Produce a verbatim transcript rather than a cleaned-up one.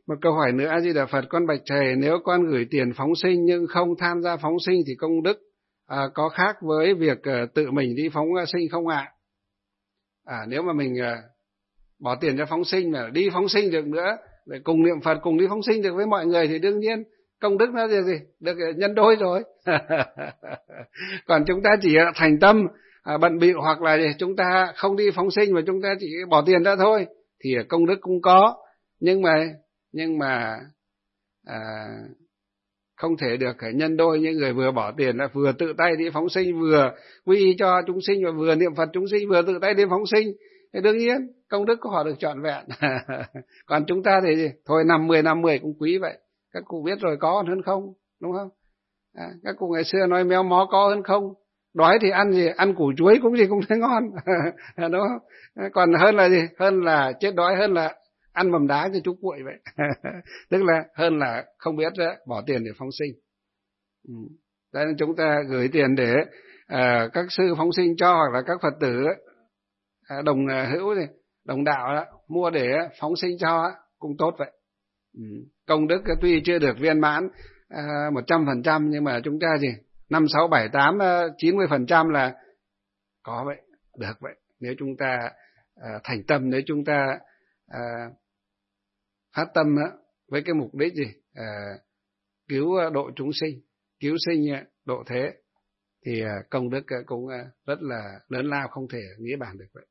Một câu hỏi nữa, A Di Đà Phật, con bạch thầy, nếu con gửi tiền phóng sinh nhưng không tham gia phóng sinh thì công đức à, có khác với việc à, tự mình đi phóng sinh không ạ? À? à, nếu mà mình à, bỏ tiền cho phóng sinh mà đi phóng sinh được nữa, để cùng niệm Phật, cùng đi phóng sinh được với mọi người thì đương nhiên công đức nó là gì? Được nhân đôi rồi. Còn chúng ta chỉ thành tâm à, bận bịu hoặc là gì? Chúng ta không đi phóng sinh mà chúng ta chỉ bỏ tiền ra thôi thì công đức cũng có, nhưng mà nhưng mà à, không thể được nhân đôi. Những người vừa bỏ tiền là vừa tự tay đi phóng sinh, vừa quy y cho chúng sinh và vừa niệm Phật chúng sinh, vừa tự tay đi phóng sinh thì đương nhiên công đức của họ được trọn vẹn. Còn chúng ta thì gì? Thôi năm mươi năm mươi cũng quý vậy. Các cụ biết rồi, có hơn không, đúng không? À, các cụ ngày xưa nói méo mó có hơn không, đói thì ăn gì, ăn củ chuối cũng gì cũng thấy ngon. Đúng không? Còn hơn là gì? Hơn là chết đói, hơn là ăn mầm đá cho chú cuội vậy. Tức là hơn là không biết đó, bỏ tiền để phóng sinh. Ừ. Đấy nên chúng ta gửi tiền để à, các sư phóng sinh cho, hoặc là các Phật tử à, đồng hữu này, đồng đạo đó, mua để phóng sinh cho cũng tốt vậy. Ừ. Công đức tuy chưa được viên mãn một trăm phần trăm nhưng mà chúng ta gì năm sáu bảy tám chín mươi phần trăm là có vậy, được vậy. Nếu chúng ta à, thành tâm, nếu chúng ta à, phát tâm á, với cái mục đích gì à, cứu độ chúng sinh, cứu sinh độ thế, thì công đức cũng rất là lớn lao, không thể nghĩ bàn được vậy.